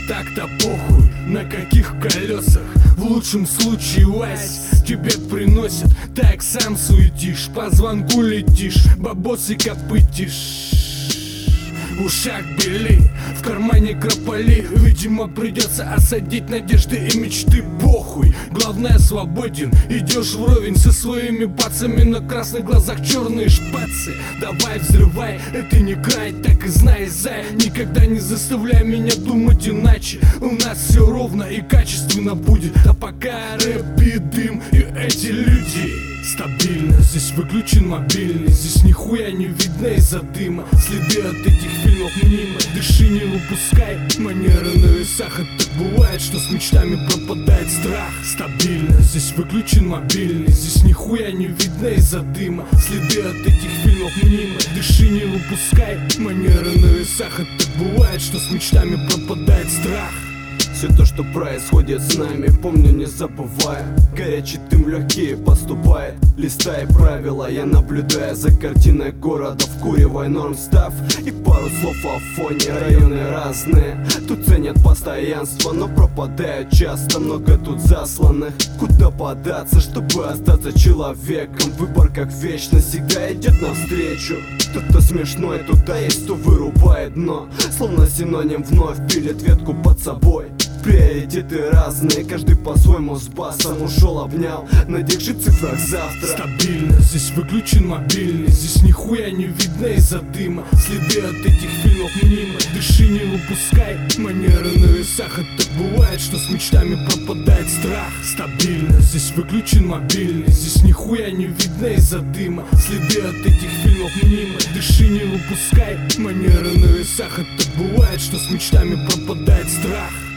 так-то похуй, на каких колесах. В лучшем случае лазь тебе приносят, так сам суетишь, по звонку летишь, бабосы копытишь. В ушах бели, в кармане крополи. Видимо, придется осадить надежды и мечты. Похуй, главное свободен. Идешь вровень со своими пацами, на красных глазах черные шпацы. Давай взрывай, это не край, так и знай, зай. Никогда не заставляй меня думать иначе. У нас все ровно и качественно будет. А пока рэп и дым и эти люди стабильно. Здесь выключен мобильный, здесь нихуя не видно из-за дыма. Следы от этих фильмов мимо, дыши, не упускай. Манеры на весах, это так бывает, что с мечтами пропадает страх. Стабильно, здесь выключен мобильный, здесь нихуя не видно из-за дыма. Следы от этих фильмов мимо, дыши, не упускай. Манеры на весах, это так бывает, что с мечтами пропадает страх. Все то, что происходит с нами, помню, не забывая. Горячий дым легкие поступает. Листай правила, я наблюдаю за картиной города, вкуривай норм став. И пару слов о фоне, районы разные. Тут ценят постоянство, но пропадают часто. Много тут засланных. Куда податься, чтобы остаться человеком? Выбор как вечность всегда идет навстречу. Кто-то смешной, тут есть, кто вырубает дно. Словно синоним вновь пилит ветку под собой. Приоритеты разные, каждый по-своему с басом ушел, обнял на тех же цифрах завтра. Стабильно, здесь выключен мобильный, здесь нихуя не видно из-за дыма. Следы от этих фильмов мимо, дыши, не упускай. Манеры на весах, это так бывает, что с мечтами пропадает страх. Стабильно, здесь выключен мобильный, здесь нихуя не видно из-за дыма. Следы от этих фильмов мимо, дыши, не упускай. Манеры на весах, это так бывает, что с мечтами пропадает страх.